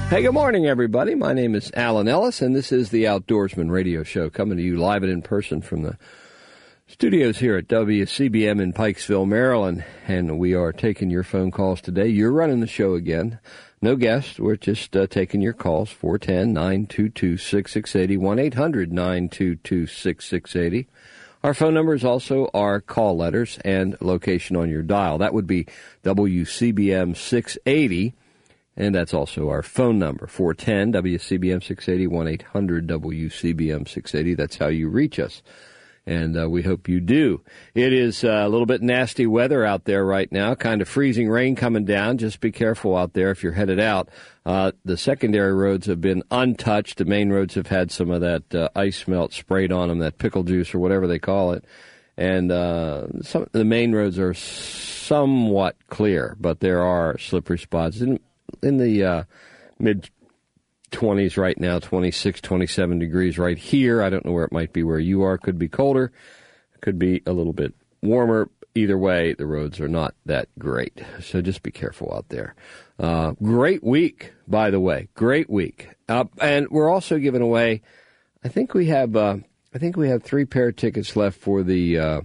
Hey, good morning, everybody. My name is Alan Ellis, and this is the Outdoorsman Radio Show, coming to you live and in person from the studios here at WCBM in Pikesville, Maryland. And we are taking your phone calls today. You're running the show again. No guests. We're just taking your calls, 410-922-6680, 1-800-922-6680. Our phone number is also our call letters and location on your dial. That would be WCBM 680. And that's also our phone number, 410-WCBM-680, 1-800-WCBM-680. That's how you reach us, and we hope you do. It is a little bit nasty weather out there right now, kind of freezing rain coming down. Just be careful out there if you're headed out. The secondary roads have been untouched. The main roads have had some of that ice melt sprayed on them, that pickle juice or whatever they call it. And some the main roads are somewhat clear, but there are slippery spots. In the mid-20s right now, 26, 27 degrees right here. I don't know where it might be where you are. Could be colder. Could be a little bit warmer. Either way, the roads are not that great. So just be careful out there. Great week, by the way. Great week. And we're also giving away, I think we have 3 pair of tickets left for the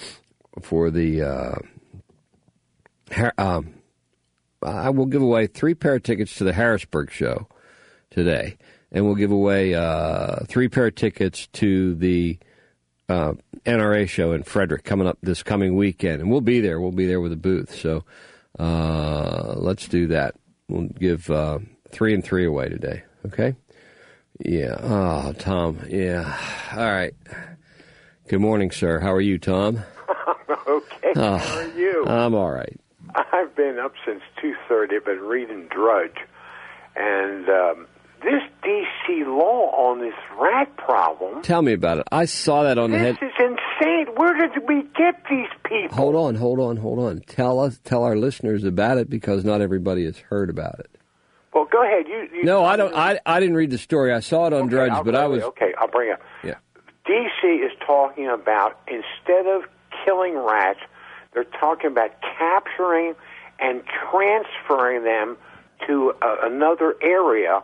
I will give away 3 pair of tickets to the Harrisburg show today, and we'll give away 3 pair of tickets to the NRA show in Frederick coming up this coming weekend, and we'll be there. We'll be there with a booth. So let's do that. We'll give 3 and 3 away today. Okay? Yeah. Oh, Tom. Yeah. All right. Good morning, sir. How are you, Tom? Okay. How are you? I'm all right. I've been up since 2:30. I've been reading Drudge. And this D.C. law on this rat problem... Tell me about it. I saw that on the head... This is insane. Where did we get these people? Hold on. Tell our listeners about it, because not everybody has heard about it. Well, go ahead. No, I don't. I didn't read the story. I saw it on Drudge, but I was... Okay, I'll bring it up. Yeah. D.C. is talking about, instead of killing rats... They're talking about capturing and transferring them to another area,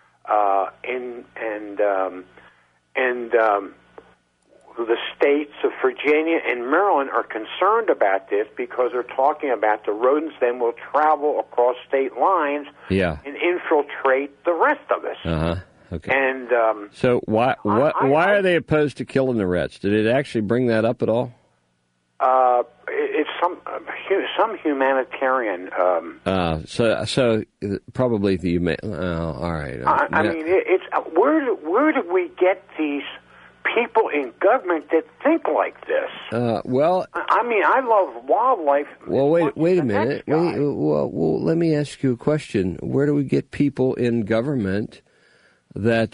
the states of Virginia and Maryland are concerned about this, because they're talking about the rodents then will travel across state lines and infiltrate the rest of us. Okay. And so why are they opposed to killing the rats? Did it actually bring that up at all? It's some humanitarian. So probably the all right. I mean, it's where do we get these people in government that think like this? Well, I mean, I love wildlife. Well, wait a minute. Well, let me ask you a question. Where do we get people in government that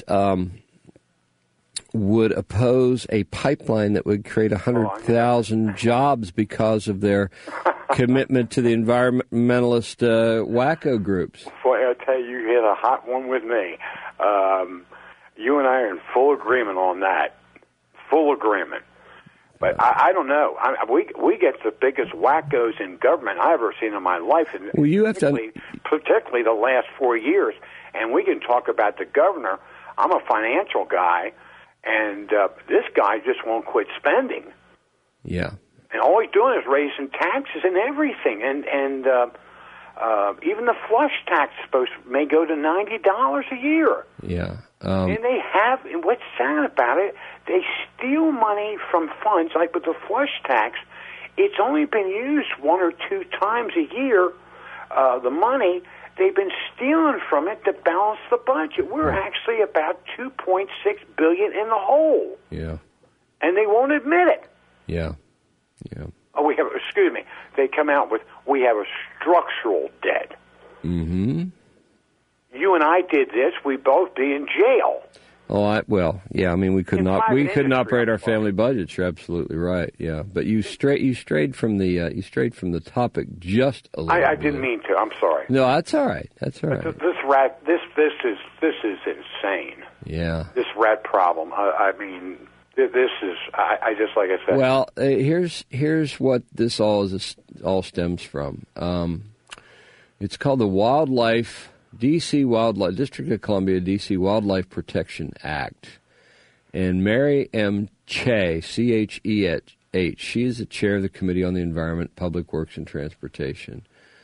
would oppose a pipeline that would create 100,000 jobs because of their commitment to the environmentalist wacko groups? Boy, I tell you, you hit a hot one with me. You and I are in full agreement on that. Full agreement. But I don't know. We get the biggest wackos in government I've ever seen in my life. Well, you have particularly the last 4 years. And we can talk about the governor. I'm a financial guy. And this guy just won't quit spending. Yeah. And all he's doing is raising taxes and everything. And even the flush tax may go to $90 a year. Yeah. And they have, and what's sad about it, they steal money from funds. Like with the flush tax, it's only been used 1 or 2 times a year, the money. They've been stealing from it to balance the budget. We're actually about $2.6 billion in the hole. Yeah. And they won't admit it. Yeah. Oh, excuse me. They come out with, we have a structural debt. Mm-hmm. You and I did this, we'd both be in jail. Oh, I mean, we couldn't operate our family budgets. You're absolutely right. Yeah, but you strayed from the topic just a little bit. I didn't mean to. I'm sorry. No, that's all right. That's all right. This is insane. Yeah. This rat problem. I mean, this is. I just, like I said. Well, here's what this all stems from. It's called the Wildlife District of Columbia, D.C. Wildlife Protection Act. And Mary M. Che, C-H-E-H, she is the chair of the Committee on the Environment, Public Works, and Transportation.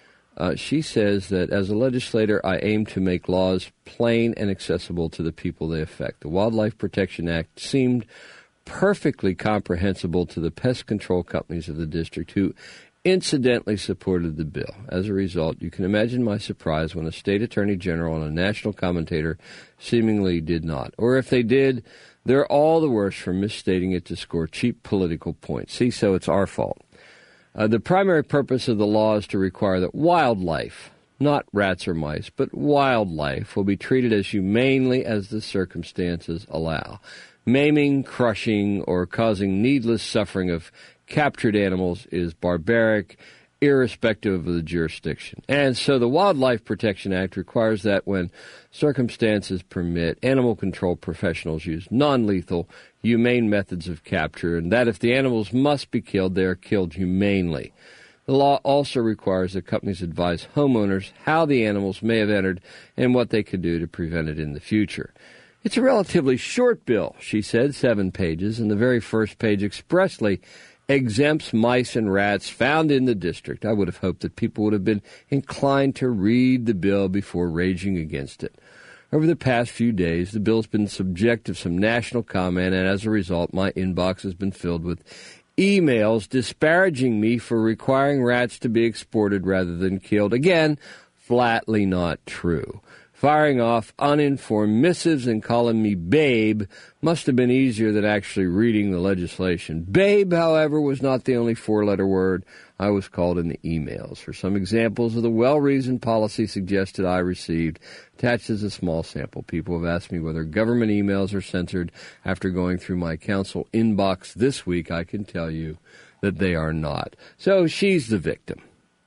She says that as a legislator, I aim to make laws plain and accessible to the people they affect. The Wildlife Protection Act seemed perfectly comprehensible to the pest control companies of the district who incidentally supported the bill. As a result, you can imagine my surprise when a state attorney general and a national commentator seemingly did not. Or if they did, they're all the worse for misstating it to score cheap political points. See, so it's our fault. The primary purpose of the law is to require that wildlife, not rats or mice, but wildlife, will be treated as humanely as the circumstances allow. Maiming, crushing, or causing needless suffering of captured animals is barbaric, irrespective of the jurisdiction. And so the Wildlife Protection Act requires that when circumstances permit, animal control professionals use non-lethal, humane methods of capture, and that if the animals must be killed, they are killed humanely. The law also requires that companies advise homeowners how the animals may have entered and what they could do to prevent it in the future. It's a relatively short bill, she said, 7 pages, and the very first page expressly exempts mice and rats found in the district. I would have hoped that people would have been inclined to read the bill before raging against it. Over the past few days, the bill has been subject to some national comment, and as a result, my inbox has been filled with emails disparaging me for requiring rats to be exported rather than killed. Again, flatly not true. Firing off uninformed missives and calling me babe must have been easier than actually reading the legislation. Babe, however, was not the only 4-letter word I was called in the emails. For some examples of the well-reasoned policy suggested I received, attached as a small sample. People have asked me whether government emails are censored. After going through my council inbox this week, I can tell you that they are not. So she's the victim.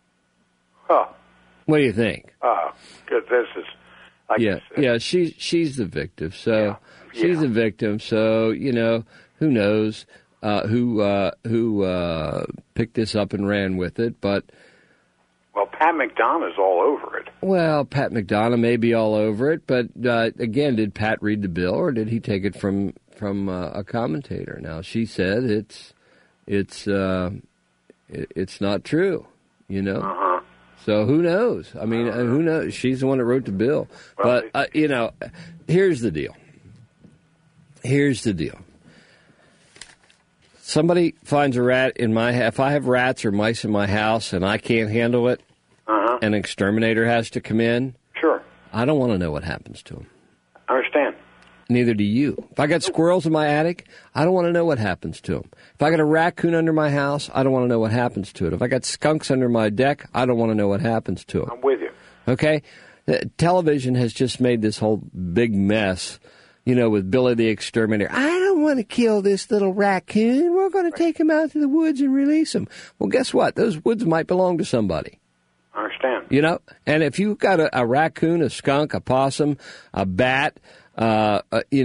Huh. What do you think? Good. This is... She's the victim. So she's the victim. So who knows who picked this up and ran with it? But Pat McDonough's all over it. Well, Pat McDonough may be all over it, but again, did Pat read the bill or did he take it from a commentator? Now she said it's not true. Uh-huh. So who knows? I mean, who knows? She's the one that wrote the bill. But, here's the deal. Somebody finds a rat in if I have rats or mice in my house and I can't handle it, an exterminator has to come in. Sure. I don't want to know what happens to them. I understand. Neither do you. If I got squirrels in my attic, I don't want to know what happens to them. If I got a raccoon under my house, I don't want to know what happens to it. If I got skunks under my deck, I don't want to know what happens to them. I'm with you. Okay? Television has just made this whole big mess, with Billy the Exterminator. I don't want to kill this little raccoon. We're going to take him out to the woods and release him. Well, guess what? Those woods might belong to somebody. I understand. And if you've got a raccoon, a skunk, a possum, a bat, a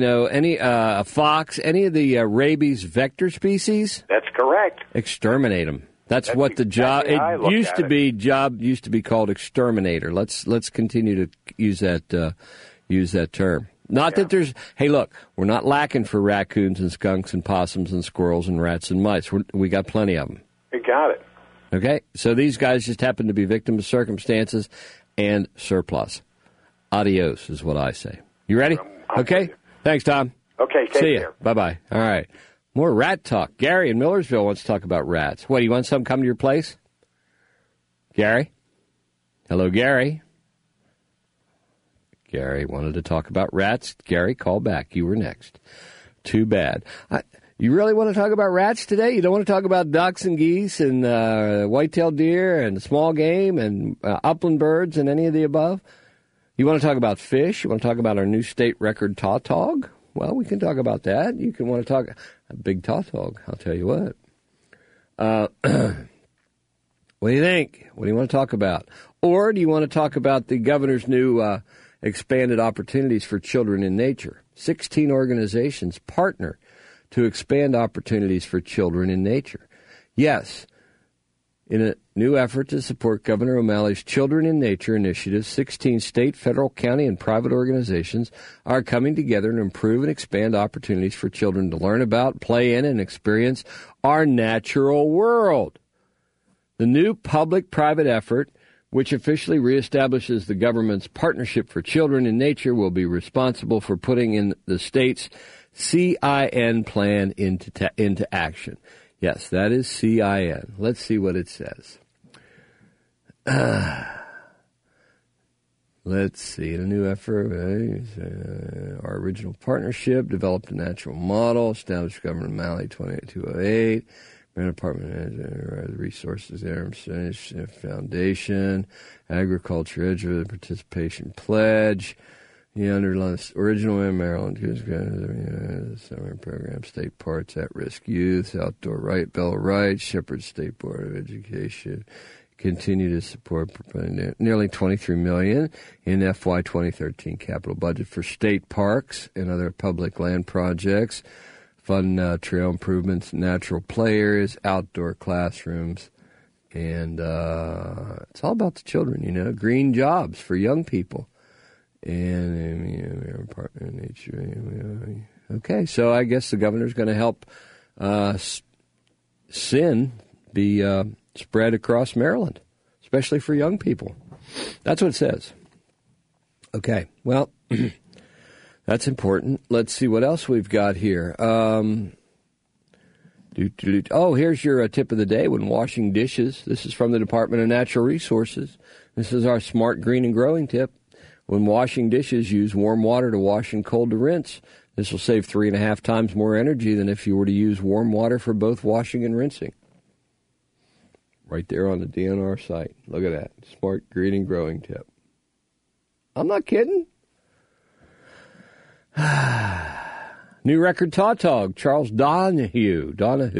fox, any of the rabies vector species. That's correct. Exterminate them. That's what the job. It used to be called exterminator. Let's continue to use that term. Not that there's. Hey, look, we're not lacking for raccoons and skunks and possums and squirrels and rats and mice. We got plenty of them. You got it. Okay, so these guys just happen to be victims of circumstances and surplus. Adios is what I say. You ready? Okay. Thanks, Tom. Okay, take See care. ya. Bye-bye. All right. More rat talk. Gary in Millersville wants to talk about rats. What, do you want some come to your place? Gary? Hello, Gary. Gary wanted to talk about rats. Gary, call back. You were next. Too bad. You really want to talk about rats today? You don't want to talk about ducks and geese and white-tailed deer and small game and upland birds and any of the above? You want to talk about fish? You want to talk about our new state record tautog? Well, we can talk about that. You can want to talk a big tautog, I'll tell you what. What do you think? What do you want to talk about? Or do you want to talk about the governor's new expanded opportunities for children in nature? 16 organizations partner to expand opportunities for children in nature. Yes, In a new effort to support Governor O'Malley's Children in Nature initiative, 16 state, federal, county, and private organizations are coming together to improve and expand opportunities for children to learn about, play in, and experience our natural world. The new public-private effort, which officially reestablishes the government's Partnership for Children in Nature, will be responsible for putting in the state's CIN plan into action. Yes, that is CIN. Let's see what it says. Let's see. In a new effort, our original partnership developed a natural model, established Governor O'Malley 28208. Department Resources Foundation, Agriculture Edge Participation Pledge, the underlying original in Maryland summer program, state parks, at-risk youth, outdoor right, Bill of Rights, Shepherd State Board of Education, continue to support nearly $23 million in FY 2013 capital budget for state parks and other public land projects. Fund trail improvements, natural play areas, outdoor classrooms, and it's all about the children, green jobs for young people. And partner in nature. Okay, so I guess the governor's going to help SIN be spread across Maryland, especially for young people. That's what it says. Okay, well... That's important. Let's see what else we've got here. Oh, here's your tip of the day when washing dishes. This is from the Department of Natural Resources. This is our smart green and growing tip. When washing dishes, use warm water to wash and cold to rinse. This will save 3.5 times more energy than if you were to use warm water for both washing and rinsing. Right there on the DNR site. Look at that. Smart green and growing tip. I'm not kidding. New record tautog, Charles Donahue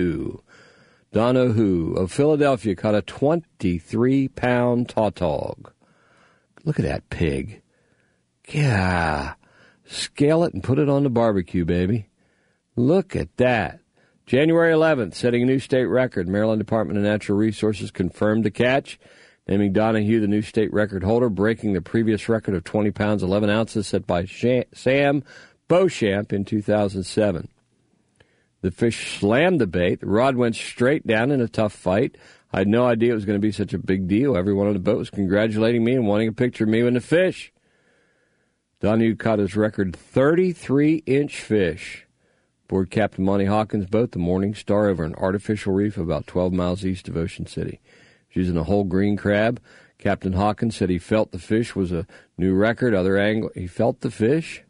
of Philadelphia caught a 23-pound tautog. Look at that pig. Yeah. Scale it and put it on the barbecue, baby. Look at that. January 11th, setting a new state record. Maryland Department of Natural Resources confirmed the catch, naming Donahue the new state record holder, breaking the previous record of 20 pounds, 11 ounces set by Sam Beauchamp in 2007. The fish slammed the bait. The rod went straight down in a tough fight. I had no idea it was going to be such a big deal. Everyone on the boat was congratulating me and wanting a picture of me and the fish. Donahue caught his record 33-inch fish aboard Captain Monty Hawkins' boat, the Morning Star, over an artificial reef about 12 miles east of Ocean City. Using a whole green crab. Captain Hawkins said he felt the fish was a new record. Other angle, he felt the fish.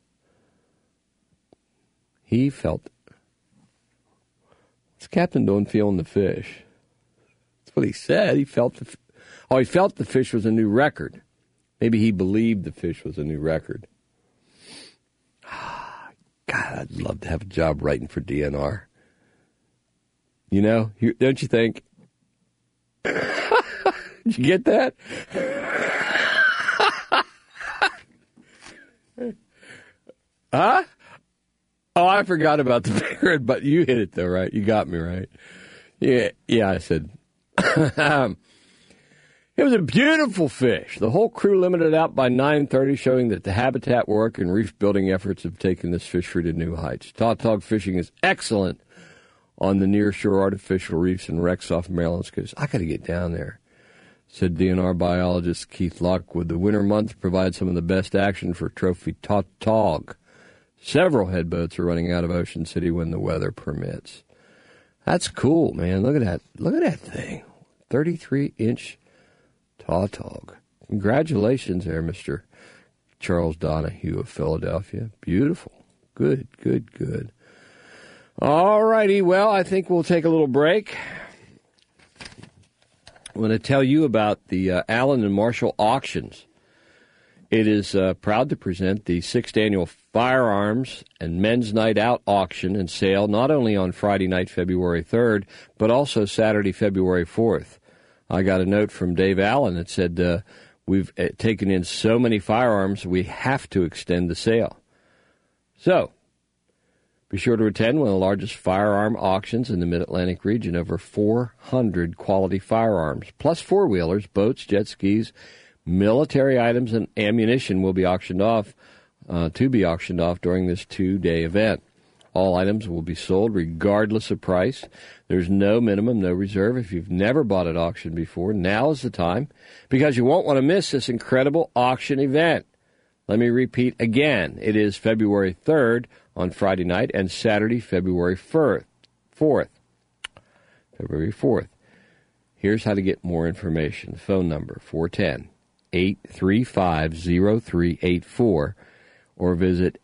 He felt it. What's Captain doing feeling the fish? That's what he said. He felt he felt the fish was a new record. Maybe he believed the fish was a new record. God, I'd love to have a job writing for DNR. Don't you think? Did you get that? Huh? Oh, I forgot about the parrot, but you hit it, though, right? You got me, right? Yeah, I said. It was a beautiful fish. The whole crew limited out by 9:30, showing that the habitat work and reef building efforts have taken this fishery to new heights. Tautog fishing is excellent on the nearshore artificial reefs and wrecks off Maryland's coast. I got to get down there, said DNR biologist Keith Lockwood. The winter months provide some of the best action for trophy tautog. Several headboats are running out of Ocean City when the weather permits. That's cool, man. Look at that. Look at that thing. 33-inch tautog. Congratulations there, Mr. Charles Donahue of Philadelphia. Beautiful. Good. All righty. Well, I think we'll take a little break. I'm going to tell you about the Allen and Marshall auctions. It is proud to present the 6th annual Firearms and Men's Night Out auction and sale, not only on Friday night, February 3rd, but also Saturday, February 4th. I got a note from Dave Allen that said, we've taken in so many firearms, we have to extend the sale. So, Be sure to attend one of the largest firearm auctions in the Mid-Atlantic region. Over 400 quality firearms, plus four-wheelers, boats, jet skis, military items, and ammunition will be auctioned off, during this two-day event. All items will be sold regardless of price. There's no minimum, no reserve. If you've never bought at auction before, now is the time, because you won't want to miss this incredible auction event. Let me repeat again. It is February 3rd on Friday night and Saturday, February 4th. February 4th. Here's how to get more information. Phone number 410-835-0384 or visit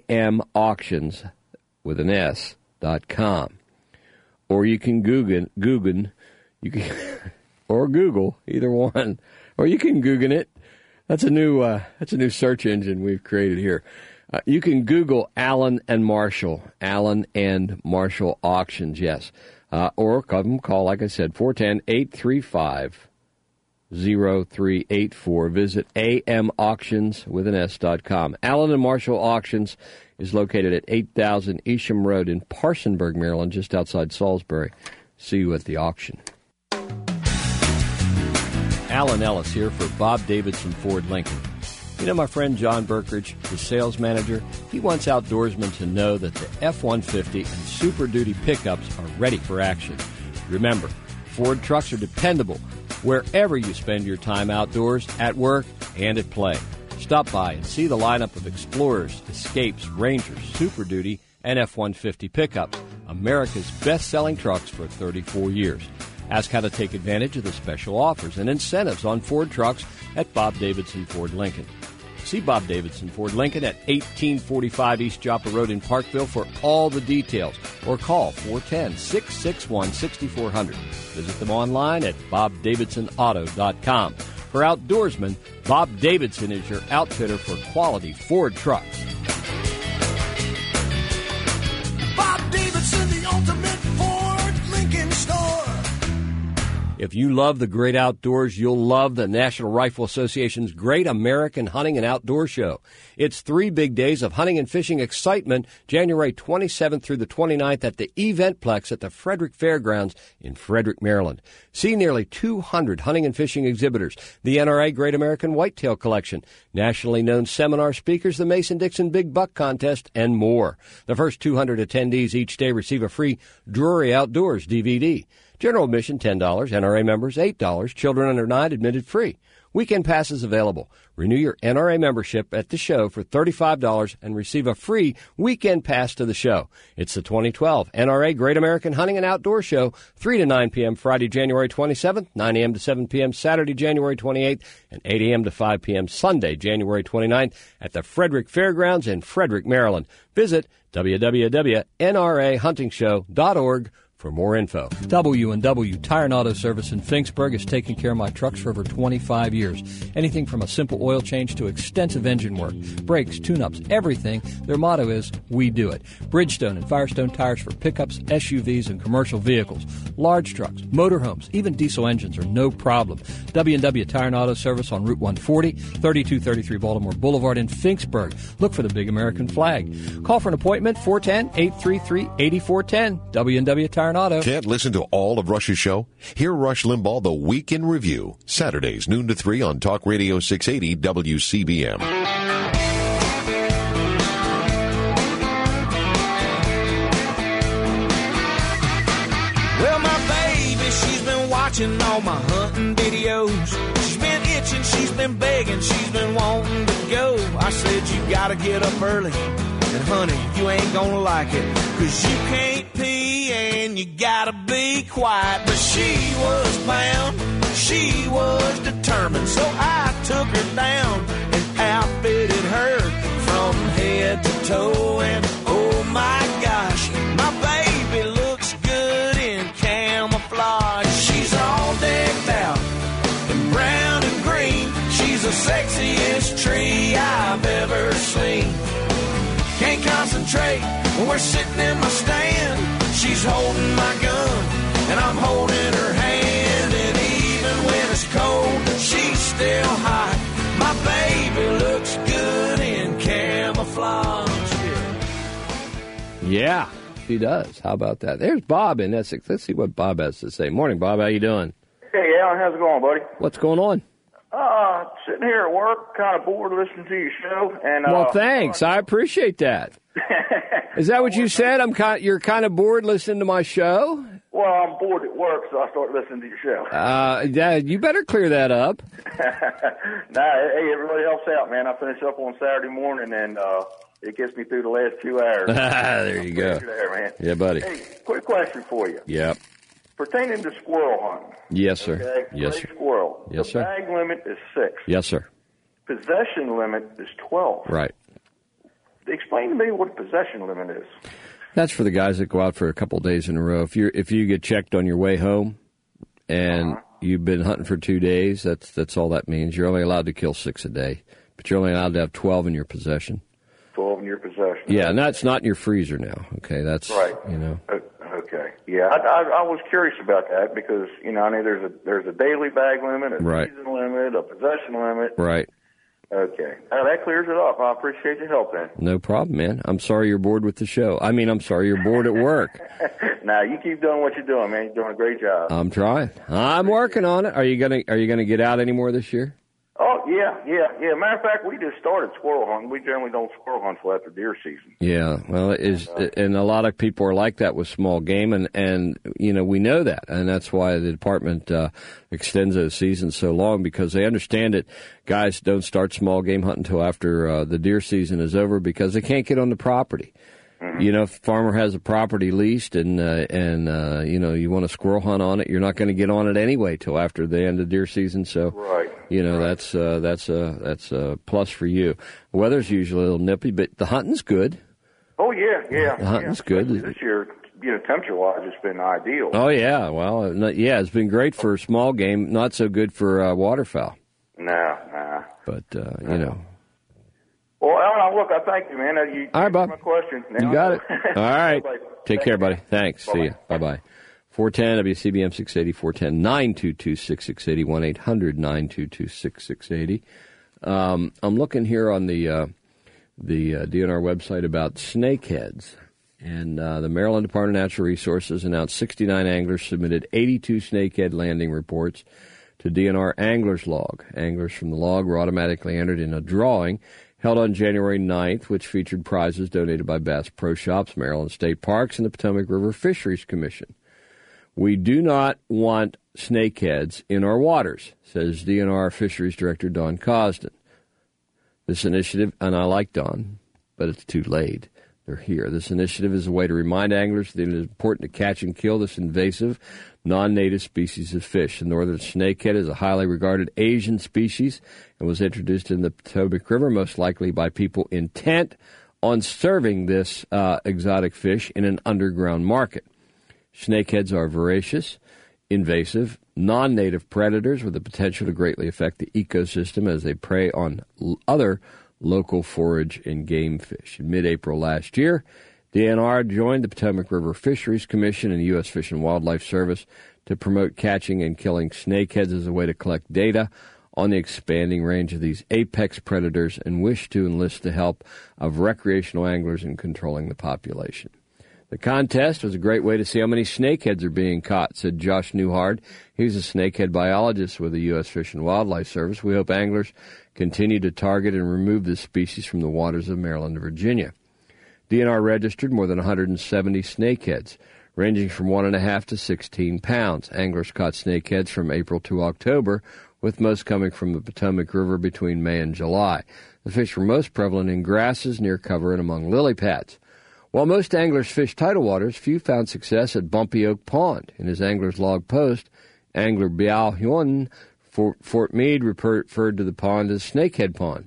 amauctions.com. Or you can Google, either one. Or you can Google it. That's a new search engine we've created here. You can Google Allen and Marshall Auctions, yes. Or call, like I said, 410-835-0384. Visit amauctions.com. Allen and Marshall Auctions is located at 8000 Isham Road in Parsonburg, Maryland, just outside Salisbury. See you at the auction. Alan Ellis here for Bob Davidson Ford Lincoln. You know my friend John Berkridge, the sales manager? He wants outdoorsmen to know that the F-150 and Super Duty pickups are ready for action. Remember, Ford trucks are dependable wherever you spend your time outdoors, at work, and at play. Stop by and see the lineup of Explorers, Escapes, Rangers, Super Duty, and F-150 pickups, America's best-selling trucks for 34 years. Ask how to take advantage of the special offers and incentives on Ford trucks at Bob Davidson Ford Lincoln. See Bob Davidson Ford Lincoln at 1845 East Joppa Road in Parkville for all the details, or call 410-661-6400. Visit them online at bobdavidsonauto.com. For outdoorsmen, Bob Davidson is your outfitter for quality Ford trucks. Bob Davidson, the ultimate Ford Lincoln store. If you love the great outdoors, you'll love the National Rifle Association's Great American Hunting and Outdoor Show. It's 3 big days of hunting and fishing excitement, January 27th through the 29th at the Eventplex at the Frederick Fairgrounds in Frederick, Maryland. See nearly 200 hunting and fishing exhibitors, the NRA Great American Whitetail Collection, nationally known seminar speakers, the Mason-Dixon Big Buck Contest, and more. The first 200 attendees each day receive a free Drury Outdoors DVD. General admission, $10. NRA members, $8. Children under 9 admitted free. Weekend passes available. Renew your NRA membership at the show for $35 and receive a free weekend pass to the show. It's the 2012 NRA Great American Hunting and Outdoor Show, 3 to 9 p.m. Friday, January 27th, 9 a.m. to 7 p.m. Saturday, January 28th, and 8 a.m. to 5 p.m. Sunday, January 29th at the Frederick Fairgrounds in Frederick, Maryland. Visit www.nrahuntingshow.org for more info. W&W Tire and Auto Service in Finksburg has taken care of my trucks for over 25 years. Anything from a simple oil change to extensive engine work, brakes, tune-ups, everything. Their motto is, we do it. Bridgestone and Firestone tires for pickups, SUVs, and commercial vehicles. Large trucks, motorhomes, even diesel engines are no problem. W&W Tire and Auto Service on Route 140, 3233 Baltimore Boulevard in Finksburg. Look for the big American flag. Call for an appointment, 410-833-8410. W&W Tire and Auto. Can't listen to all of Rush's show? Hear Rush Limbaugh The Week in Review, Saturdays noon to 3 on Talk Radio 680 WCBM. Well, my baby, she's been watching all my hunting videos. She's been itching, she's been begging, she's been wanting to go. I said, you gotta get up early. And honey, you ain't gonna like it, 'cause you can't pee and you gotta be quiet. But she was bound, she was determined, so I took her down and outfitted her from head to toe. And oh my gosh, my baby looks good in camouflage. She's all decked out in brown and green. She's the sexiest tree I've ever seen. Can't concentrate when we're sitting in my stand. She's holding my gun, and I'm holding her hand. And even when it's cold, she's still hot. My baby looks good in camouflage. Yeah, she does. How about that? There's Bob in Essex. Let's see what Bob has to say. Morning, Bob. How you doing? Hey, Alan, how's it going, buddy? What's going on? Sitting here at work, kind of bored listening to your show. And well, thanks. I appreciate that. Is that what you said? You're kind of bored listening to my show? Well, I'm bored at work, so I started listening to your show. Yeah, you better clear that up. Hey, it really helps out, man. I finish up on Saturday morning, and it gets me through the last 2 hours. There you go. There, man. Yeah, buddy. Hey, quick question for you. Yep. Pertaining to squirrel hunting. Yes, sir. Okay? Yes, Gray sir. Squirrel. Yes, the sir. bag limit is 6. Yes, sir. Possession limit is 12. Right. Explain to me what a possession limit is. That's for the guys that go out for a couple of days in a row. If you get checked on your way home and you've been hunting for 2 days, that's all that means. You're only allowed to kill 6 a day, but you're only allowed to have 12 in your possession. 12 in your possession. Yeah, and that's not in your freezer now. Okay, that's right. Okay. Yeah, I was curious about that because I know there's a daily bag limit, a season limit, a possession limit. Right. Okay. That clears it up. I appreciate your help then. No problem, man. I'm sorry you're bored with the show. I'm sorry you're bored at work. Nah, you keep doing what you're doing, man. You're doing a great job. I'm trying. I'm working on it. Are you gonna get out any more this year? Oh, yeah. Matter of fact, we just started squirrel hunting. We generally don't squirrel hunt until after deer season. Yeah, well, and a lot of people are like that with small game, and we know that, and that's why the department extends those seasons so long, because they understand that guys don't start small game hunting until after the deer season is over because they can't get on the property. Mm-hmm. If a farmer has a property leased and you want to squirrel hunt on it, you're not going to get on it anyway till after the end of deer season. So, right. That's a plus for you. The weather's usually a little nippy, but the hunting's good. Oh yeah. The hunting's good. This year, temperature-wise, it's been ideal. Oh yeah, well, it's been great for small game, not so good for waterfowl. Nah. But Well, Alan, look, I thank you, man. All right, Bob. My question. Now you got it. All right. Take care, buddy. Thanks. Bye-bye. See you. Bye-bye. 410 WCBM 680, 410-922-6680, 1-800-922-6680. I'm looking here on the DNR website about snakeheads. And the Maryland Department of Natural Resources announced 69 anglers submitted 82 snakehead landing reports to DNR Angler's Log. Anglers from the log were automatically entered in a drawing held on January 9th, which featured prizes donated by Bass Pro Shops, Maryland State Parks, and the Potomac River Fisheries Commission. We do not want snakeheads in our waters, says DNR Fisheries Director Don Cosden. This initiative, and I like Don, but it's too late. They're here. This initiative is a way to remind anglers that it is important to catch and kill this invasive, non-native species of fish. The northern snakehead is a highly regarded Asian species and was introduced in the Potomac River, most likely by people intent on serving this exotic fish in an underground market. Snakeheads are voracious, invasive, non-native predators with the potential to greatly affect the ecosystem as they prey on other local forage and game fish. In mid-April last year, DNR joined the Potomac River Fisheries Commission and the U.S. Fish and Wildlife Service to promote catching and killing snakeheads as a way to collect data on the expanding range of these apex predators and wish to enlist the help of recreational anglers in controlling the population. The contest was a great way to see how many snakeheads are being caught, said Josh Newhard. He's a snakehead biologist with the U.S. Fish and Wildlife Service. We hope anglers continue to target and remove this species from the waters of Maryland and Virginia. DNR registered more than 170 snakeheads, ranging from 1.5 to 16 pounds. Anglers caught snakeheads from April to October, with most coming from the Potomac River between May and July. The fish were most prevalent in grasses, near cover, and among lily pads. While most anglers fish tidal waters, few found success at Bumpy Oak Pond. In his Angler's Log post, angler Biao Hyun Fort Meade referred to the pond as Snakehead Pond.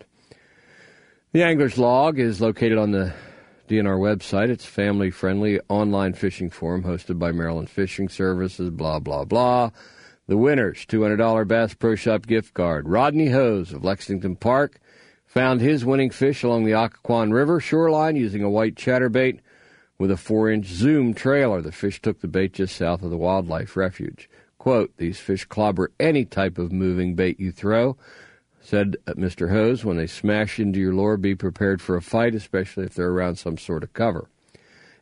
The Angler's Log is located on the DNR website. It's a family-friendly online fishing forum hosted by Maryland Fishing Services, blah, blah, blah. The winners, $200 Bass Pro Shop gift card. Rodney Hose of Lexington Park found his winning fish along the Occoquan River shoreline using a white chatterbait with a 4-inch zoom trailer. The fish took the bait just south of the wildlife refuge. Quote, "These fish clobber any type of moving bait you throw," said Mr. Hose. "When they smash into your lure, be prepared for a fight, especially if they're around some sort of cover."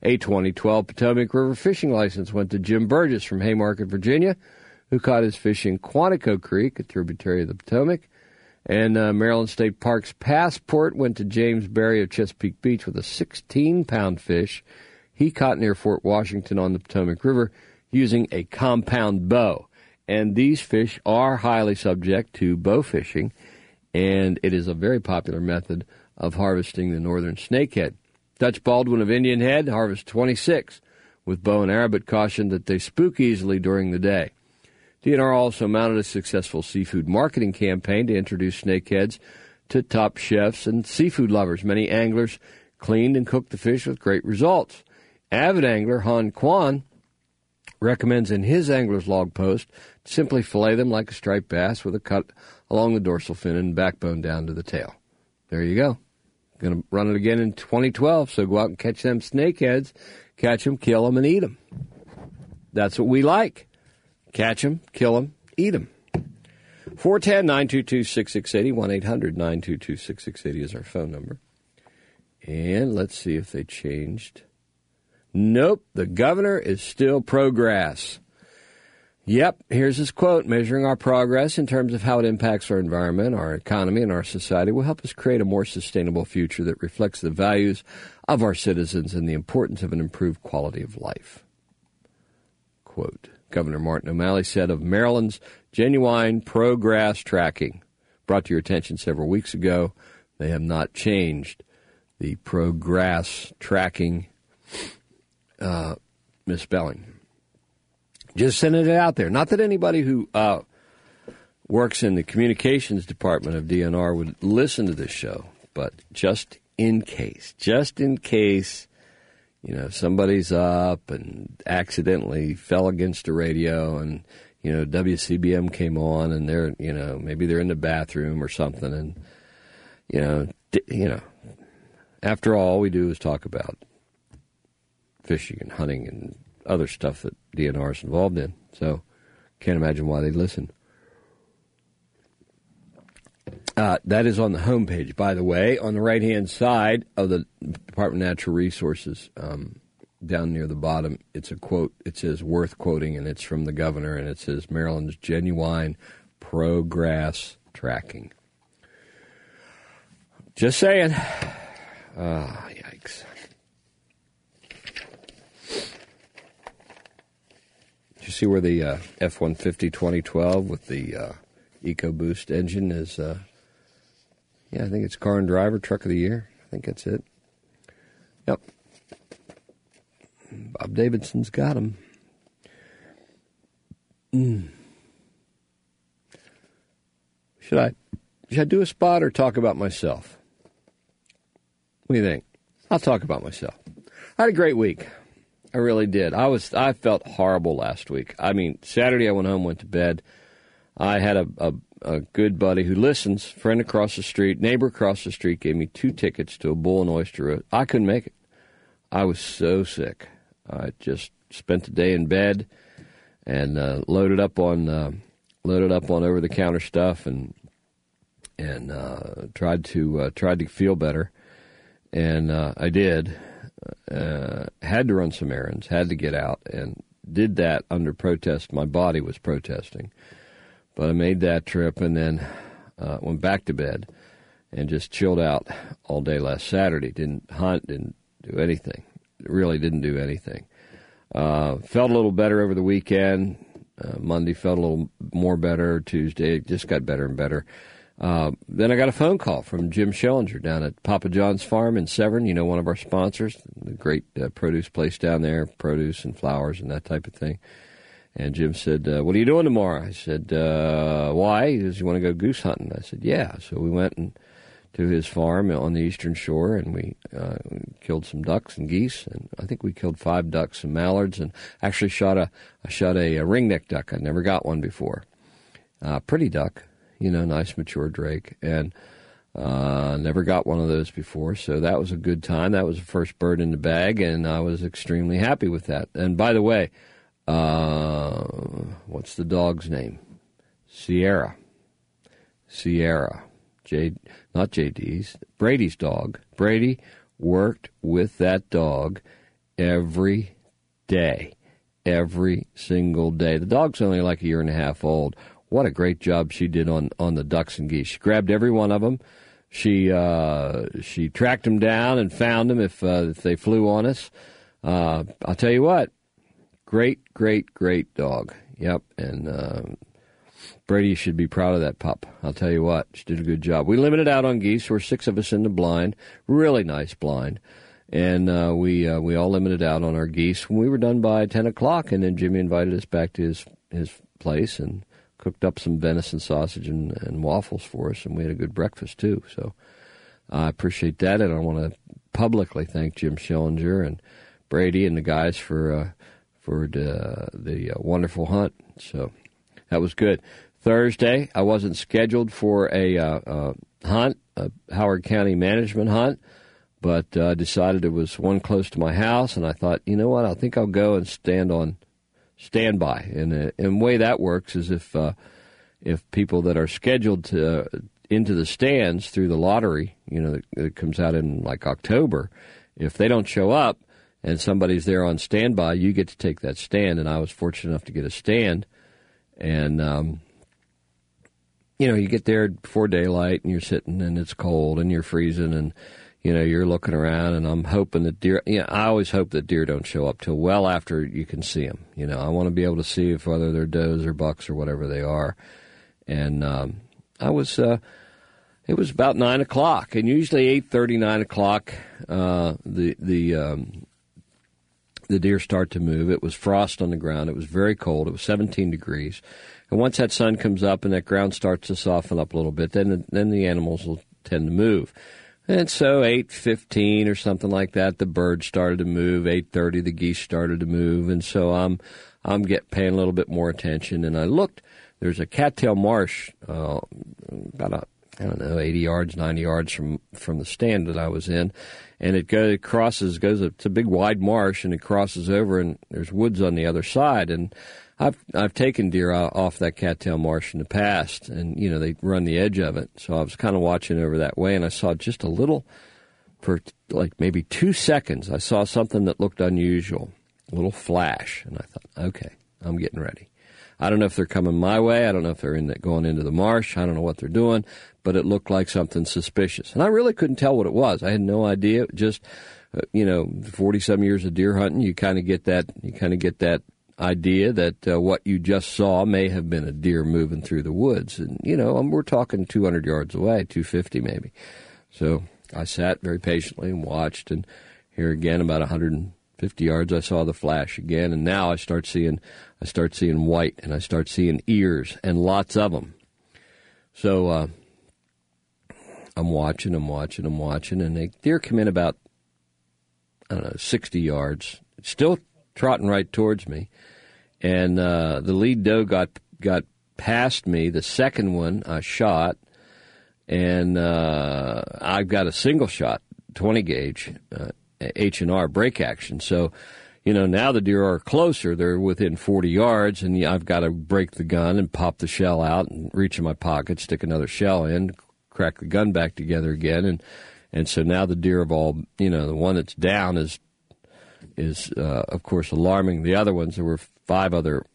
A 2012 Potomac River fishing license went to Jim Burgess from Haymarket, Virginia, who caught his fish in Quantico Creek, a tributary of the Potomac. And Maryland State Park's passport went to James Berry of Chesapeake Beach with a 16-pound fish he caught near Fort Washington on the Potomac River using a compound bow. And these fish are highly subject to bow fishing, and it is a very popular method of harvesting the northern snakehead. Dutch Baldwin of Indian Head harvests 26 with bow and arrow, but cautioned that they spook easily during the day. DNR also mounted a successful seafood marketing campaign to introduce snakeheads to top chefs and seafood lovers. Many anglers cleaned and cooked the fish with great results. Avid angler Han Kwan recommends in his angler's log post to simply fillet them like a striped bass with a cut along the dorsal fin and backbone down to the tail. There you go. Going to run it again in 2012, so go out and catch them snakeheads, catch them, kill them, and eat them. That's what we like. Catch them, kill them, eat them. 410-922-6680, 1-800-922-6680 is our phone number. And let's see if they changed. Nope, the governor is still pro-grass. Yep, here's his quote. Measuring our progress in terms of how it impacts our environment, our economy, and our society will help us create a more sustainable future that reflects the values of our citizens and the importance of an improved quality of life. Quote. Governor Martin O'Malley said of Maryland's genuine pro-grass tracking. Brought to your attention several weeks ago. They have not changed the pro-grass tracking misspelling. Just sending it out there. Not that anybody who works in the communications department of DNR would listen to this show, but just in case, you know, somebody's up and accidentally fell against the radio and, you know, WCBM came on and they're, you know, maybe they're in the bathroom or something and, you know, after all we do is talk about fishing and hunting and other stuff that DNR is involved in. So can't imagine why they listen. That is on the homepage, by the way. On the right-hand side of the Department of Natural Resources, down near the bottom, it's a quote. It says, worth quoting, and it's from the governor, and it says, Maryland's genuine pro-grass tracking. Just saying. Yikes. Did you see where the F-150 2012 with the EcoBoost engine is... I think it's Car and Driver Truck of the Year. I think that's it. Yep. Bob Davidson's got him. Should I do a spot or talk about myself? What do you think? I'll talk about myself. I had a great week. I really did. I felt horrible last week. I mean, Saturday I went home, went to bed. I had a good buddy who listens, friend across the street, neighbor across the street, gave me 2 tickets to a bull and oyster roast. I couldn't make it. I was so sick. I just spent the day in bed and loaded up on over-the-counter stuff and tried to feel better. And I did. Had to run some errands, had to get out, and did that under protest. My body was protesting. But I made that trip and then went back to bed and just chilled out all day last Saturday. Didn't hunt, didn't do anything. Really didn't do anything. Felt a little better over the weekend. Monday felt a little more better. Tuesday just got better and better. Then I got a phone call from Jim Schellinger down at Papa John's Farm in Severn, you know, one of our sponsors, the great produce place down there, produce and flowers and that type of thing. And Jim said, what are you doing tomorrow? I said, why? He says, you want to go goose hunting? I said, yeah. So we went to his farm on the eastern shore, and we killed some ducks and geese, and I think we killed 5 ducks and mallards, and actually shot a ringneck duck. I'd never got one before. Pretty duck, you know, nice mature drake, and never got one of those before, so that was a good time. That was the first bird in the bag, and I was extremely happy with that. And by the way, what's the dog's name? Sierra. Not JD's, Brady's dog. Brady worked with that dog every day, every single day. The dog's only like a year and a half old. What a great job she did on the ducks and geese. She grabbed every one of them. She tracked them down and found them if they flew on us. I'll tell you what, great dog. Yep, and Brady should be proud of that pup. I'll tell you what, she did a good job. We limited out on geese. There were 6 of us in the blind, really nice blind, and we all limited out on our geese. When we were done by 10 o'clock, and then Jimmy invited us back to his place and cooked up some venison sausage and waffles for us, and we had a good breakfast too. So I appreciate that, and I want to publicly thank Jim Schillinger and Brady and the guys for the wonderful hunt. So that was good. Thursday, I wasn't scheduled for a hunt, a Howard County management hunt, but decided it was one close to my house, and I thought, you know what, I think I'll go and standby. And the way that works is if people that are scheduled to into the stands through the lottery, it comes out in like October, if they don't show up and somebody's there on standby, you get to take that stand. And I was fortunate enough to get a stand. And, you get there before daylight and you're sitting and it's cold and you're freezing and, you're looking around, and I'm hoping that deer, I always hope that deer don't show up till well after you can see them. I want to be able to see if whether they're does or bucks or whatever they are. And it was about 9 o'clock, and usually 8:30, 9 o'clock, the deer start to move. It was frost on the ground. It was very cold. It was 17 degrees. And once that sun comes up and that ground starts to soften up a little bit, then the animals will tend to move. And so 8:15 or something like that, the birds started to move. 8:30, the geese started to move. And so I'm paying a little bit more attention. And I looked. There's a cattail marsh about 80 yards, 90 yards from the stand that I was in. And it's a big wide marsh, and it crosses over, and there's woods on the other side. And I've taken deer off that cattail marsh in the past, and, they run the edge of it. So I was kind of watching over that way, and I saw just a little, for like maybe 2 seconds, I saw something that looked unusual, a little flash. And I thought, okay, I'm getting ready. I don't know if they're coming my way. I don't know if they're going into the marsh. I don't know what they're doing, but it looked like something suspicious. And I really couldn't tell what it was. I had no idea. Just, 40-some years of deer hunting, you kind of get that idea that what you just saw may have been a deer moving through the woods. And, we're talking 200 yards away, 250 maybe. So I sat very patiently and watched, and here again, about 150 yards, I saw the flash again, and now I start seeing white, and I start seeing ears, and lots of them. So I'm watching, and the deer come in about, 60 yards, still trotting right towards me, and the lead doe got past me. The second one I shot, and I've got a single shot, 20 gauge H&R break action. So, now the deer are closer. They're within 40 yards, and I've got to break the gun and pop the shell out and reach in my pocket, stick another shell in, crack the gun back together again, and so now the deer have all, the one that's down is of course alarming the other ones. There were 5 other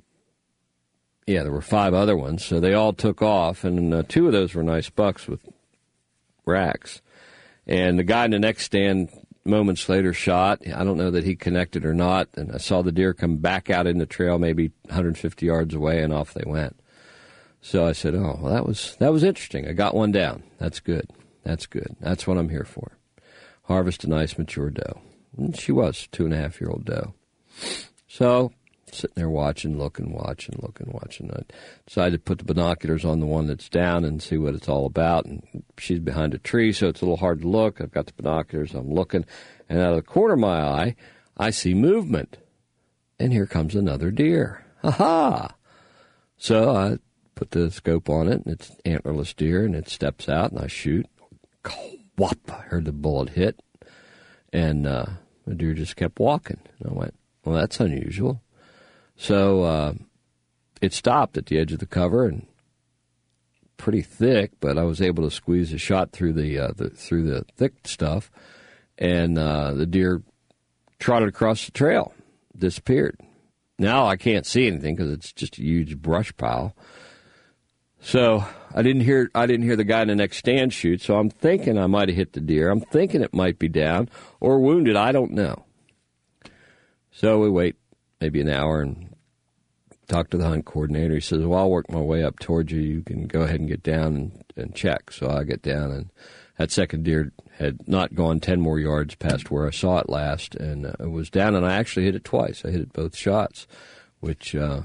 ones, so they all took off, and 2 of those were nice bucks with racks. And the guy in the next stand moments later shot. I don't know that he connected or not, and I saw the deer come back out in the trail maybe 150 yards away, and off they went. So I said, oh, well, that was interesting. I got one down. That's good. That's good. That's what I'm here for. Harvest a nice mature doe. And she was a 2.5-year-old doe. So sitting there watching. I decided to put the binoculars on the one that's down and see what it's all about. And she's behind a tree, so it's a little hard to look. I've got the binoculars. I'm looking. And out of the corner of my eye, I see movement. And here comes another deer. Ha-ha! So I put the scope on it, and it's an antlerless deer, and it steps out, and I shoot. Whop! I heard the bullet hit. And the deer just kept walking. And I went, well, that's unusual. So it stopped at the edge of the cover, and pretty thick, but I was able to squeeze a shot through the thick stuff, and the deer trotted across the trail, disappeared. Now I can't see anything because it's just a huge brush pile. So I didn't hear the guy in the next stand shoot, so I'm thinking I might have hit the deer. I'm thinking it might be down or wounded. I don't know. So we wait maybe an hour and talk to the hunt coordinator. He says, well, I'll work my way up towards you. You can go ahead and get down and check. So I get down, and that second deer had not gone 10 more yards past where I saw it last, and it was down, and I actually hit it twice. I hit it both shots, which I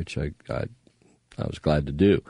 was glad to do.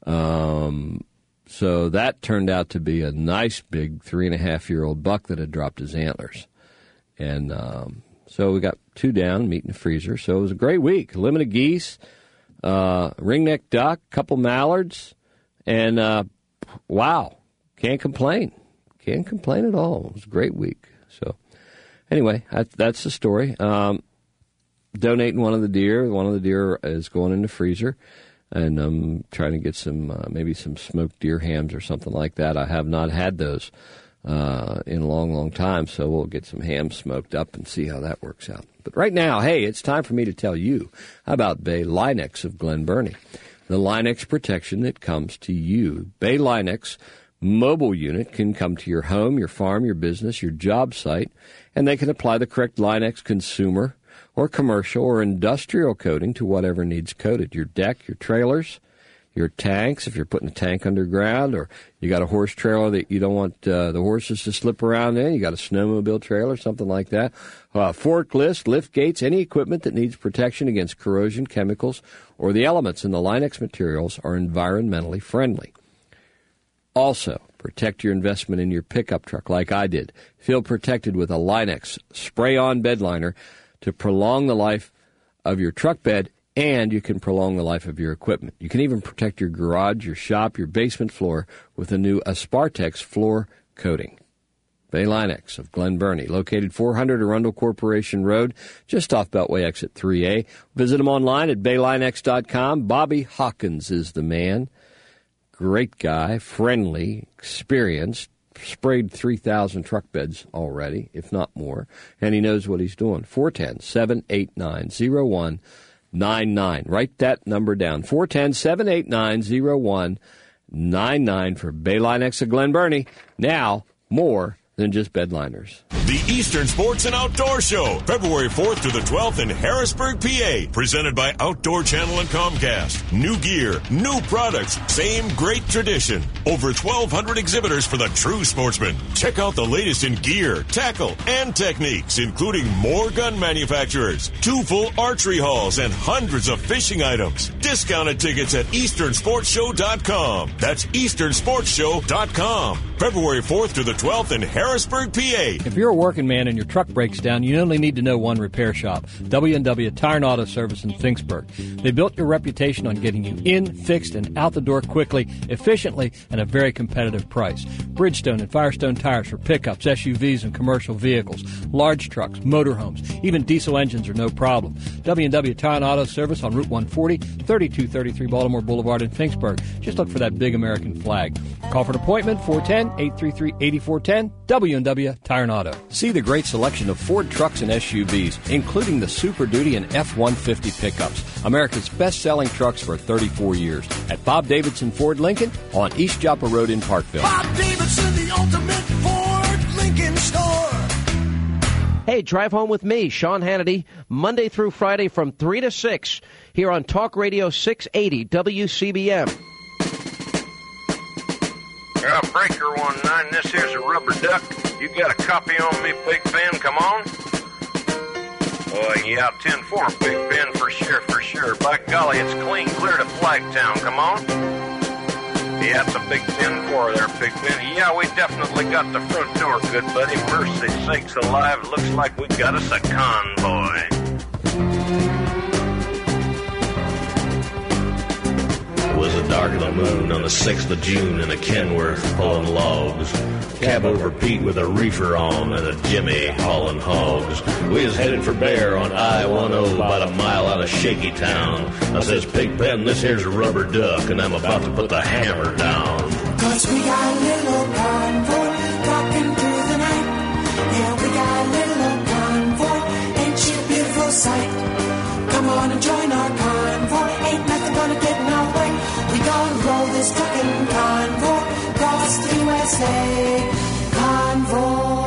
So that turned out to be a nice big 3.5-year-old buck that had dropped his antlers. And so we got 2 down, meat in the freezer. So it was a great week. Limited geese, ringneck duck, couple mallards, and wow, can't complain. Can't complain at all. It was a great week. So anyway, that's the story. Donating one of the deer. One of the deer is going in the freezer. And I'm trying to get some, maybe some smoked deer hams or something like that. I have not had those in a long, long time, so we'll get some ham smoked up and see how that works out. But right now, hey, it's time for me to tell you about Bay Linex of Glen Burnie, the Linex protection that comes to you. Bay Linex mobile unit can come to your home, your farm, your business, your job site, and they can apply the correct Linex consumer or commercial or industrial coating to whatever needs coated. Your deck, your trailers, your tanks, if you're putting a tank underground, or you got a horse trailer that you don't want the horses to slip around in, you got a snowmobile trailer, something like that, forklifts, lift gates, any equipment that needs protection against corrosion, chemicals, or the elements in the Linex materials are environmentally friendly. Also, protect your investment in your pickup truck like I did. Feel protected with a Linex spray-on bed liner to prolong the life of your truck bed, and you can prolong the life of your equipment. You can even protect your garage, your shop, your basement floor with a new Aspartex floor coating. Bay Linex of Glen Burnie, located 400 Arundel Corporation Road, just off Beltway exit 3A. Visit them online at baylinex.com. Bobby Hawkins is the man. Great guy, friendly, experienced. Sprayed 3,000 truck beds already, if not more, and he knows what he's doing. 410-789-0199. Write that number down. 410-789-0199 for Bay Linex of Glen Burnie. Now, more than just bed liners. The Eastern Sports and Outdoor Show, February 4th to the 12th in Harrisburg, PA. Presented by Outdoor Channel and Comcast. New gear, new products, same great tradition. Over 1,200 exhibitors for the true sportsman. Check out the latest in gear, tackle, and techniques, including more gun manufacturers, 2 full archery halls, and hundreds of fishing items. Discounted tickets at EasternSportsShow.com. That's EasternSportsShow.com. February 4th to the 12th in Harrisburg, PA. If you're a working man and your truck breaks down, you only need to know one repair shop, W&W Tire and Auto Service in Finksburg. They built your reputation on getting you in, fixed, and out the door quickly, efficiently, and at a very competitive price. Bridgestone and Firestone tires for pickups, SUVs, and commercial vehicles, large trucks, motorhomes, even diesel engines are no problem. W&W Tire and Auto Service on Route 140, 3233 Baltimore Boulevard in Finksburg. Just look for that big American flag. Call for an appointment, 410-833-8410, W&W Tire and Auto. See the great selection of Ford trucks and SUVs, including the Super Duty and F-150 pickups, America's best-selling trucks for 34 years, at Bob Davidson Ford Lincoln on East Joppa Road in Parkville. Bob Davidson, the ultimate Ford Lincoln store. Hey, drive home with me, Sean Hannity, Monday through Friday from 3 to 6 here on Talk Radio 680 WCBM. Breaker 19, this here's a rubber duck. You got a copy on me, Big Ben? Come on. Oh, yeah, 10-4, Big Ben, for sure, for sure. By golly, it's clean clear to Flagtown. Come on. Yeah, it's a big 10-4 there, Big Ben. Yeah, we definitely got the front door, good buddy. Mercy sakes alive, looks like we got us a convoy. It was a dark of the moon on the 6th of June in a Kenworth pulling logs. Cab over Pete with a reefer on and a Jimmy hauling hogs. We was headed for Bear on I-10 about a mile out of Shaky Town. I says, Big Ben, this here's a rubber duck, and I'm about to put the hammer down. 'Cause we got a little convoy rocking through the night. Yeah, we got a little convoy gonna join our convoy. Ain't nothing gonna get in our way. We gonna roll this trucking convoy across the USA. Convoy.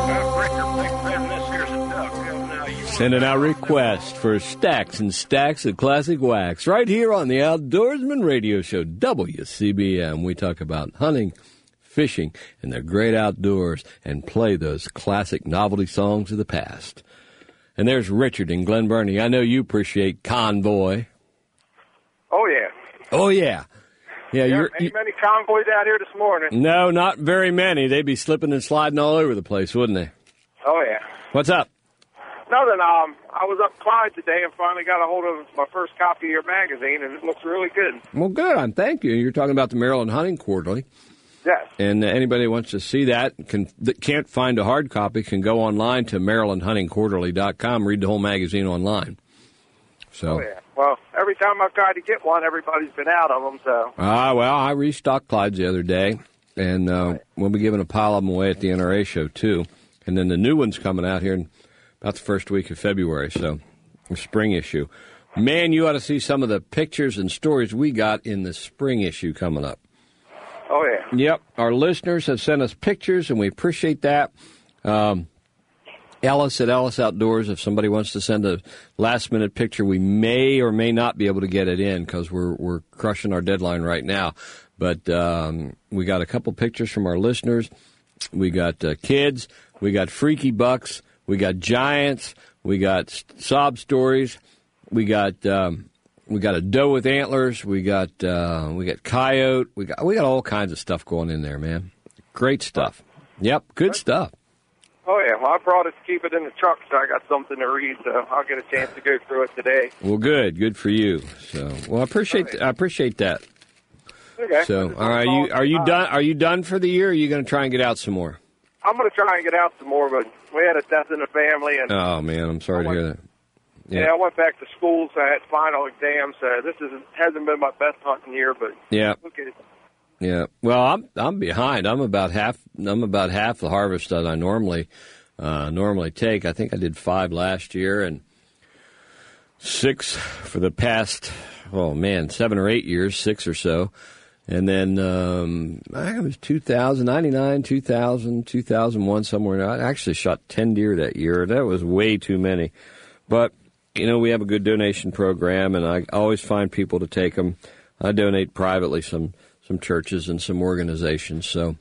Sending out requests for stacks and stacks of classic wax right here on the Outdoorsman Radio Show, WCBM. We talk about hunting, fishing, and the great outdoors and play those classic novelty songs of the past. And there's Richard in Glen Burnie. I know you appreciate Convoy. Oh, yeah. Oh, yeah. Yeah, ain't many convoys out here this morning. No, not very many. They'd be slipping and sliding all over the place, wouldn't they? Oh, yeah. What's up? Nothing. I was up Clyde today and finally got a hold of my first copy of your magazine, and it looks really good. Well, good. Thank you. You're talking about the Maryland Hunting Quarterly. Yes. And anybody who wants to see that that can't find a hard copy can go online to MarylandHuntingQuarterly.com, read the whole magazine online. So. Oh, yeah. Well, every time I've tried to get one, everybody's been out of them, so. Well, I restocked Clyde's the other day, and we'll be giving a pile of them away at the NRA show, too. And then the new one's coming out here in about the first week of February, so the spring issue. Man, you ought to see some of the pictures and stories we got in the spring issue coming up. Oh, yeah. Yep. Our listeners have sent us pictures, and we appreciate that. Ellis at Ellis Outdoors, if somebody wants to send a last-minute picture, we may or may not be able to get it in because we're crushing our deadline right now. But we got a couple pictures from our listeners. We got kids. We got freaky bucks. We got giants. We got sob stories. We got a doe with antlers. We got coyote. We got all kinds of stuff going in there, man. Great stuff. Yep, good stuff. Oh, yeah. Well, I brought it to keep it in the truck, so I got something to read, so I'll get a chance to go through it today. Well, good for you. So, well, I appreciate that. Okay. So, all right, are you done? Are you done for the year? Or are you going to try and get out some more? I'm going to try and get out some more, but we had a death in the family, and oh man, I'm sorry to hear that. Yeah, I went back to school, so I had final exams. So this hasn't been my best hunting year, but yeah. Okay. Yeah, well, I'm behind. I'm about half the harvest that I normally take. I think I did 5 last year and 6 for the past 7 or 8 years, 6 or so. And then I think it was 2000, 99, 2000, 2001, somewhere. I actually shot 10 deer that year. That was way too many. But, we have a good donation program, and I always find people to take them. I donate privately some churches and some organizations. So,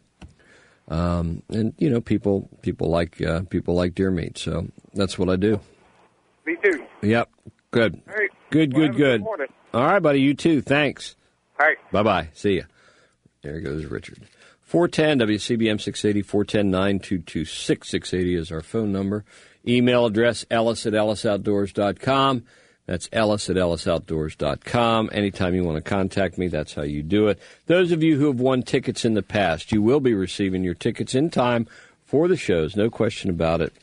people like deer meat. So that's what I do. Me too. Yep. Good. All right. Good. All right, buddy. You too. Thanks. All right. Bye-bye. See ya. There goes Richard. 410 WCBM 680, 410-922-6680 is our phone number. Email address, ellis@ellisoutdoors.com. That's ellis@ellisoutdoors.com. Anytime you want to contact me, that's how you do it. Those of you who have won tickets in the past, you will be receiving your tickets in time for the shows. No question about it.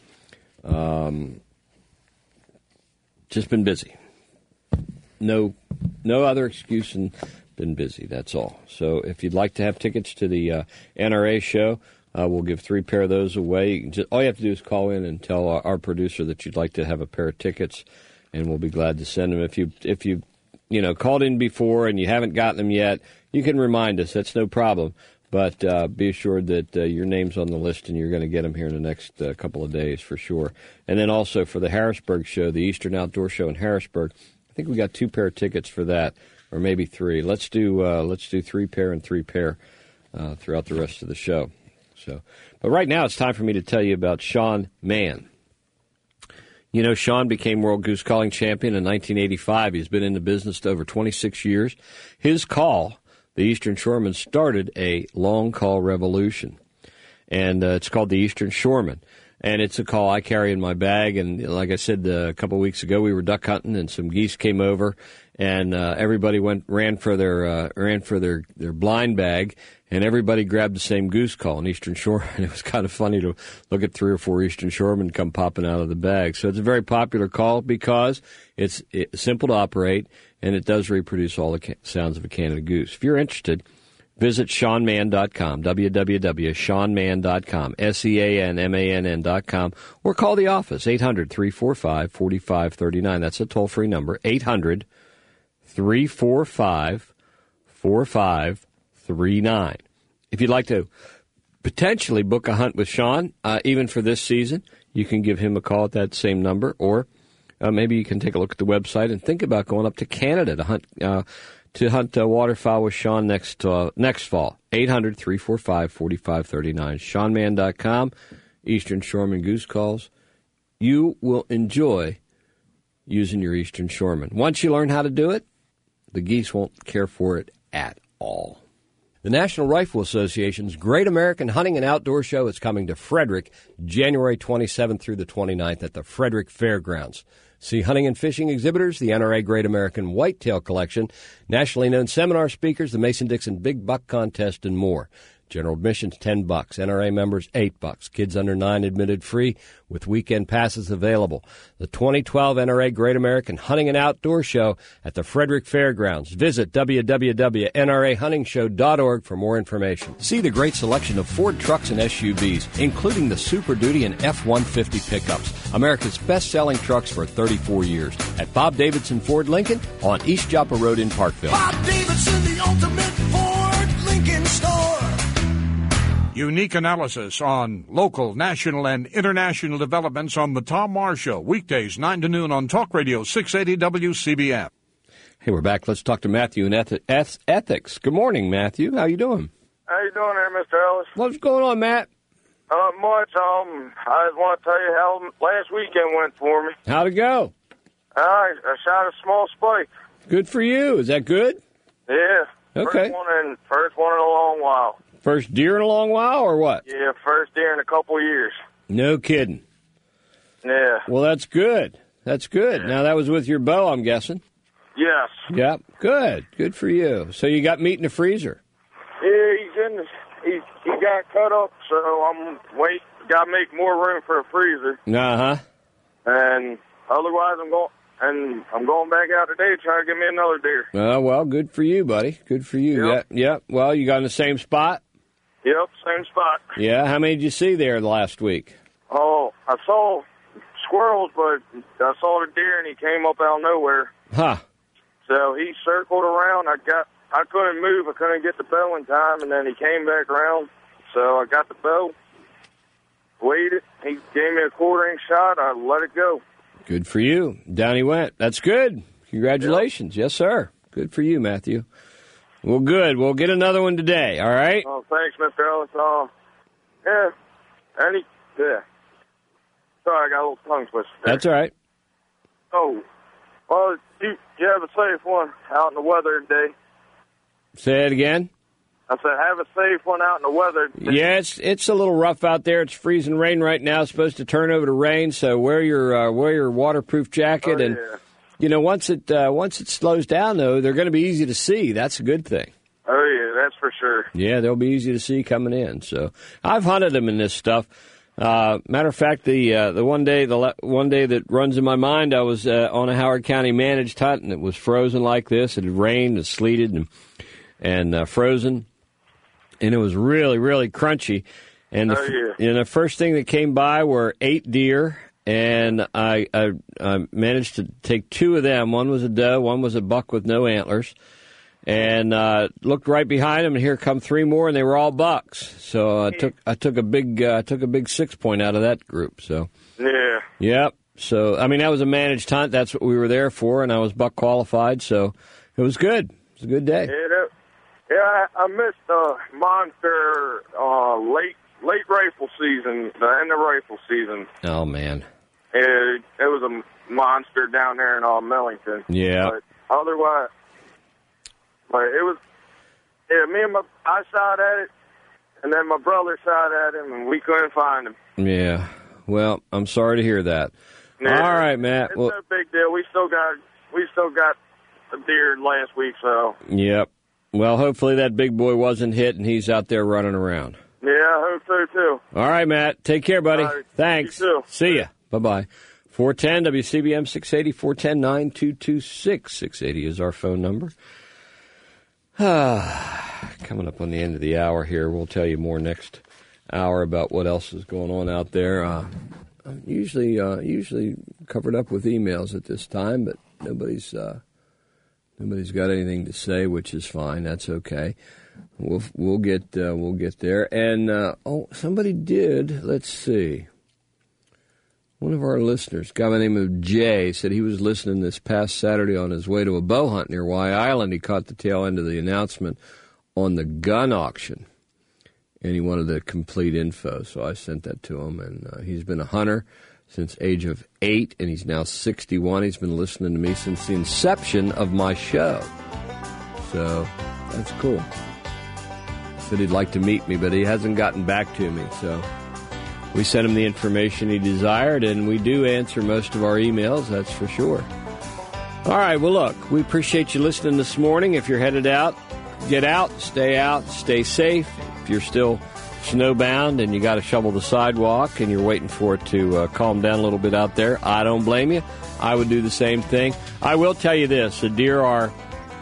Just been busy. No other excuse and been busy, that's all. So if you'd like to have tickets to the NRA show, we'll give 3 pair of those away. All you have to do is call in and tell our producer that you'd like to have a pair of tickets, and we'll be glad to send them. If you called in before and you haven't gotten them yet, you can remind us. That's no problem. But be assured that your name's on the list and you're going to get them here in the next couple of days for sure. And then also for the Harrisburg show, the Eastern Outdoor Show in Harrisburg, I think we got 2 pair of tickets for that, or maybe 3. Let's do 3 pair and 3 pair throughout the rest of the show. So, but right now it's time for me to tell you about Sean Mann. Sean became World Goose Calling Champion in 1985. He's been in the business over 26 years. His call, the Eastern Shoreman, started a long call revolution, and it's called the Eastern Shoreman. And it's a call I carry in my bag. And like I said a couple of weeks ago, we were duck hunting, and some geese came over, and everybody ran for their blind bag, and everybody grabbed the same goose call in Eastern Shore. And it was kind of funny to look at 3 or 4 Eastern Shoremen come popping out of the bag. So it's a very popular call because it's simple to operate, and it does reproduce all the sounds of a Canada goose. If you're interested, Visit SeanMann.com, www.SeanMann.com, SeanMann.com, or call the office, 800-345-4539. That's a toll-free number, 800-345-4539. If you'd like to potentially book a hunt with Sean, even for this season, you can give him a call at that same number, or maybe you can take a look at the website and think about going up to Canada to hunt waterfowl with Sean next fall. 800-345-4539. SeanMann.com, Eastern Shoreman Goose Calls. You will enjoy using your Eastern Shoreman. Once you learn how to do it, the geese won't care for it at all. The National Rifle Association's Great American Hunting and Outdoor Show is coming to Frederick, January 27th through the 29th at the Frederick Fairgrounds. See hunting and fishing exhibitors, the NRA Great American Whitetail Collection, nationally known seminar speakers, the Mason-Dixon Big Buck Contest, and more. General admission's $10. NRA members, $8. Kids under 9 admitted free with weekend passes available. The 2012 NRA Great American Hunting and Outdoor Show at the Frederick Fairgrounds. Visit www.nrahuntingshow.org for more information. See the great selection of Ford trucks and SUVs, including the Super Duty and F-150 pickups, America's best-selling trucks for 34 years, at Bob Davidson Ford Lincoln on East Joppa Road in Parkville. Bob Davidson, the ultimate Ford Lincoln store. Unique analysis on local, national, and international developments on the Tom Marr Show. Weekdays, 9 to noon on Talk Radio 680 WCBM. Hey, we're back. Let's talk to Matthew in Ethics. Good morning, Matthew. How you doing? How you doing there, Mr. Ellis? What's going on, Matt? Not much. I just want to tell you how last weekend went for me. How'd it go? I shot a small spike. Good for you. Is that good? Yeah. Okay. First one in a long while. First deer in a long while, or what? Yeah, first deer in a couple of years. No kidding. Yeah. Well, that's good. That's good. Yeah. Now, that was with your bow, I'm guessing. Yes. Yep. Good. Good for you. So you got meat in the freezer? Yeah, he got cut up, so I'm got to make more room for a freezer. Uh-huh. And otherwise, I'm going back out today to try to get me another deer. Well, good for you, buddy. Good for you. Yep. Yep. Well, you got in the same spot? Yep, same spot. Yeah. How many did you see there last week? Oh, I saw squirrels, but I saw the deer, and he came up out of nowhere. Huh. So he circled around. I couldn't move. I couldn't get the bow in time, and then he came back around. So I got the bow, waited. He gave me a quarter-inch shot. I let it go. Good for you. Down he went. That's good. Congratulations. Yep. Yes, sir. Good for you, Matthew. Well, good. We'll get another one today, all right? Oh, thanks, Mr. Ellis. Yeah. Yeah. Sorry, I got a little tongue twister there. That's all right. Oh, well, you have a safe one out in the weather today. Say it again? I said, have a safe one out in the weather today. Yeah, it's a little rough out there. It's freezing rain right now. It's supposed to turn over to rain, so wear your waterproof jacket. And once it slows down, though, they're going to be easy to see. That's a good thing. Oh, yeah, that's for sure. Yeah, they'll be easy to see coming in. So I've hunted them in this stuff. Matter of fact, the one day that runs in my mind, I was on a Howard County managed hunt, and it was frozen like this. It had rained, it sleeted, and frozen, and it was really, really crunchy. And the first thing that came by were 8 deer, and I managed to take 2 of them. One was a doe, one was a buck with no antlers. And looked right behind him, and here come 3 more, and they were all bucks. So I took a big 6-point out of that group. So yep. So I mean, that was a managed hunt. That's what we were there for, and I was buck qualified. So it was good. It was a good day. Yeah, I missed the monster late rifle season, the end of rifle season. Oh man, it was a monster down there in Millington. Yeah. But otherwise. But it was, I shot at it, and then my brother shot at him, and we couldn't find him. Yeah. Well, I'm sorry to hear that. Yeah, all right, Matt. It's no big deal. We still got a deer last week, so. Yep. Well, hopefully that big boy wasn't hit, and he's out there running around. Yeah, I hope so, too. All right, Matt. Take care, buddy. Right. Thanks. You too. See ya. Bye-bye. 410 WCBM 680, 410-9226. 680 is our phone number. coming up on the end of the hour here. We'll tell you more next hour about what else is going on out there. I'm usually covered up with emails at this time, but nobody's got anything to say, which is fine. That's okay. We'll get there. And somebody did. Let's see. One of our listeners, a guy by the name of Jay, said he was listening this past Saturday on his way to a bow hunt near Y Island. He caught the tail end of the announcement on the gun auction, and he wanted the complete info, so I sent that to him. And he's been a hunter since age of 8, and he's now 61. He's been listening to me since the inception of my show. So that's cool. He said he'd like to meet me, but he hasn't gotten back to me, so we sent him the information he desired, and we do answer most of our emails, that's for sure. All right, well, look, we appreciate you listening this morning. If you're headed out, get out, stay safe. If you're still snowbound and you got to shovel the sidewalk and you're waiting for it to calm down a little bit out there, I don't blame you. I would do the same thing. I will tell you this, the deer are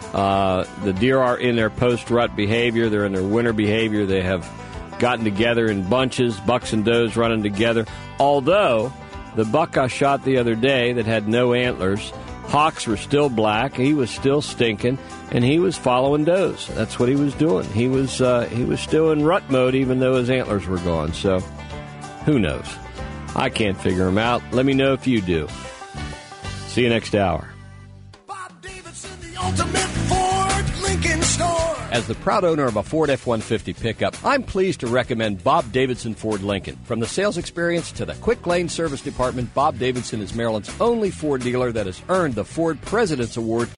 in their post-rut behavior. They're in their winter behavior. They have gotten together in bunches, bucks and does running together. Although the buck I shot the other day that had no antlers, hocks were still black, he was still stinking, and he was following does. That's what he was doing. He was still in rut mode even though his antlers were gone. So who knows? I can't figure him out. Let me know if you do. See you next hour. Bob Davidson, the ultimate Ford Lincoln store. As the proud owner of a Ford F-150 pickup, I'm pleased to recommend Bob Davidson Ford Lincoln. From the sales experience to the quick lane service department, Bob Davidson is Maryland's only Ford dealer that has earned the Ford President's Award